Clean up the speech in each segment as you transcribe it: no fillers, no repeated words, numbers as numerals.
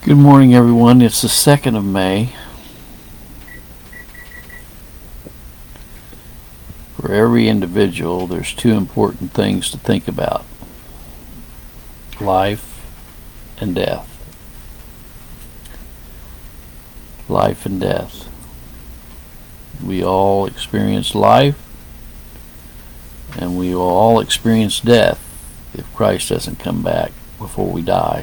Good morning, everyone. It's the 2nd of May. For every individual, there's two important things to think about: life and death. Life and death. We all experience life, and we will all experience death if Christ doesn't come back before we die.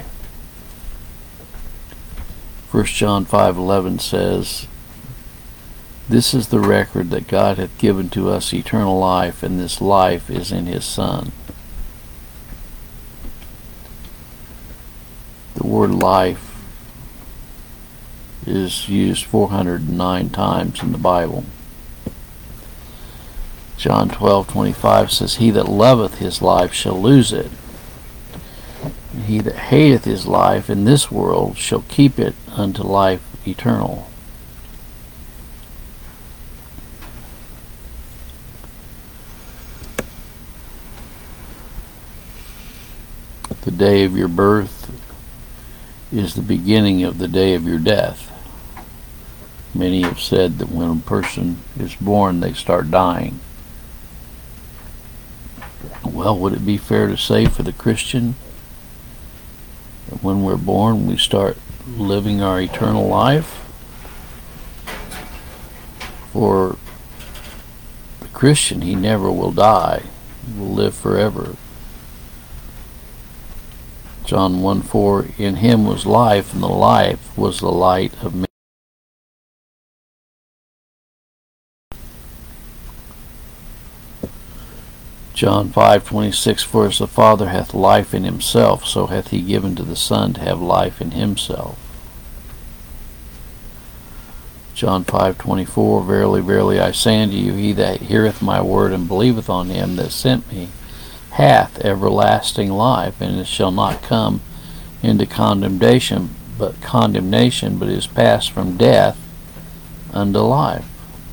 1 John 5:11 says, "This is the record that God hath given to us eternal life, and this life is in his Son." The word life is used 409 times in the Bible. John 12:25 says, "He that loveth his life shall lose it. And he that hateth his life in this world shall keep it unto life eternal." The day of your birth is the beginning of the day of your death. Many have said that when a person is born, they start dying. Well, would it be fair to say for the Christian that when we're born, we start living our eternal life? For the Christian, he never will die. He will live forever. John 1:4, "In him was life, and the life was the light of men." John 5:26, "For as the Father hath life in himself, so hath he given to the Son to have life in himself." John 5:24, "Verily, verily, I say unto you, he that heareth my word and believeth on him that sent me hath everlasting life, and it shall not come into condemnation, but is passed from death unto life."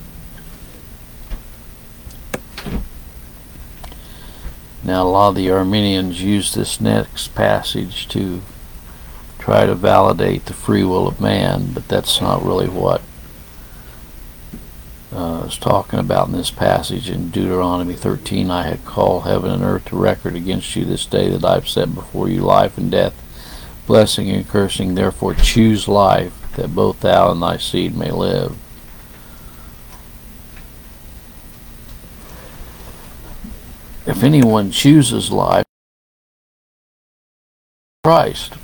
Now, a lot of the Arminians use this next passage to try to validate the free will of man, but that's not really what it's talking about in this passage. In Deuteronomy 13, "I have called heaven and earth to record against you this day that I have set before you life and death, blessing and cursing. Therefore choose life, that both thou and thy seed may live." If anyone chooses life, Christ.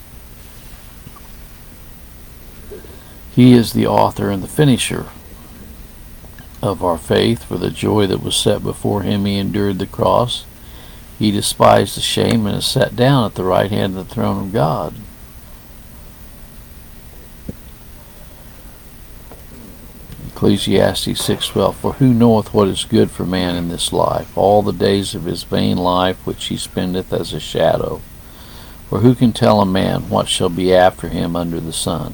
He is the author and the finisher of our faith. For the joy that was set before him, he endured the cross. He despised the shame, and is set down at the right hand of the throne of God. Ecclesiastes 6:12, "For who knoweth what is good for man in this life? All the days of his vain life which he spendeth as a shadow. For who can tell a man what shall be after him under the sun?"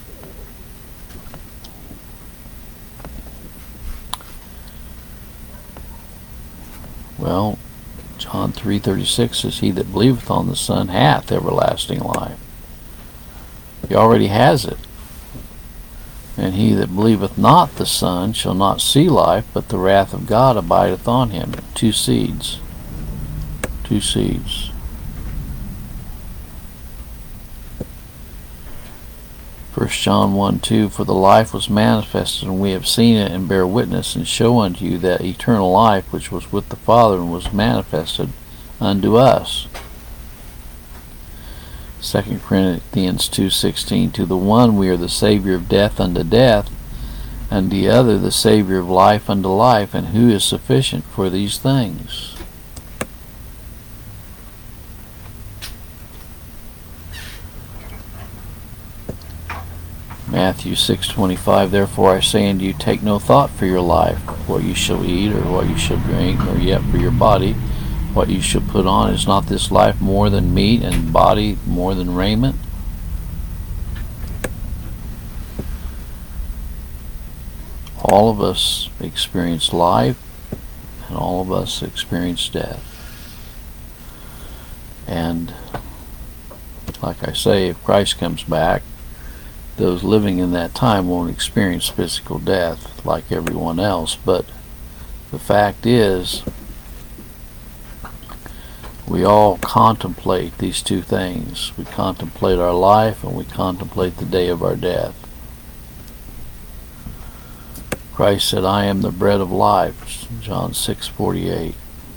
Well, John 3:36 says, "He that believeth on the Son hath everlasting life." He already has it. "And he that believeth not the Son shall not see life, but the wrath of God abideth on him." Two seeds. Two seeds. 1 John 1:2, "For the life was manifested, and we have seen it, and bear witness, and show unto you that eternal life which was with the Father, and was manifested unto us." 2 Corinthians 2:16, "To the one we are the Savior of death unto death, and the other the Savior of life unto life. And who is sufficient for these things?" Matthew 6:25, "Therefore I say unto you, take no thought for your life, what you shall eat, or what you shall drink, nor yet for your body, what you shall put on. Is not this life more than meat, and body more than raiment?" All of us experience life, and all of us experience death. And Like I say, if Christ comes back, those living in that time won't experience physical death like everyone else. But the fact is, we all contemplate these two things. We contemplate our life and we contemplate the day of our death. Christ said, I am the bread of life, John 6:48.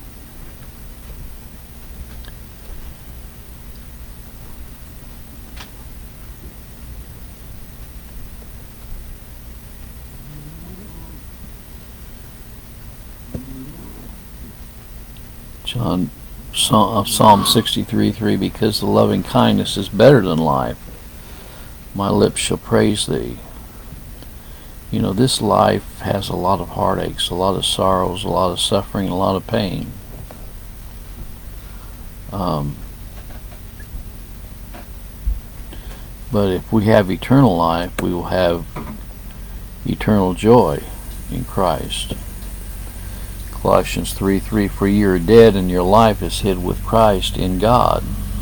Psalm 63:3, because the loving kindness is better than life, my lips shall praise thee. You know, this life has a lot of heartaches, a lot of sorrows, a lot of suffering, a lot of pain. But if we have eternal life, we will have eternal joy in Christ. Colossians 3:3, for you are dead and your life is hid with Christ in God.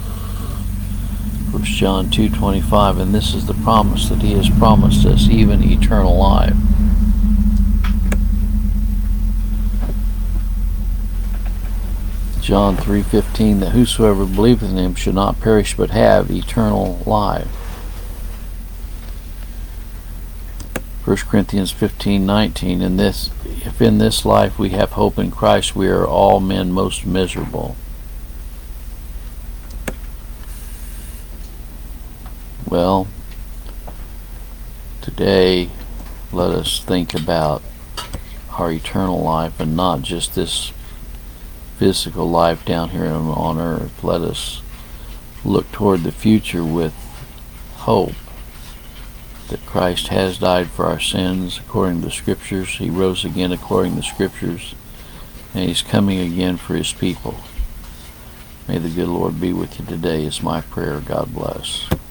1 John 2:25, and this is the promise that he has promised us, even eternal life. John 3:15, that whosoever believeth in him should not perish but have eternal life. 1 Corinthians 15:19, if in this life we have hope in Christ, we are all men most miserable. Well, today let us think about our eternal life and not just this physical life down here on earth. Let us look toward the future with hope that Christ has died for our sins according to the Scriptures. He rose again according to the Scriptures, and he's coming again for his people. May the good Lord be with you today is my prayer. God bless.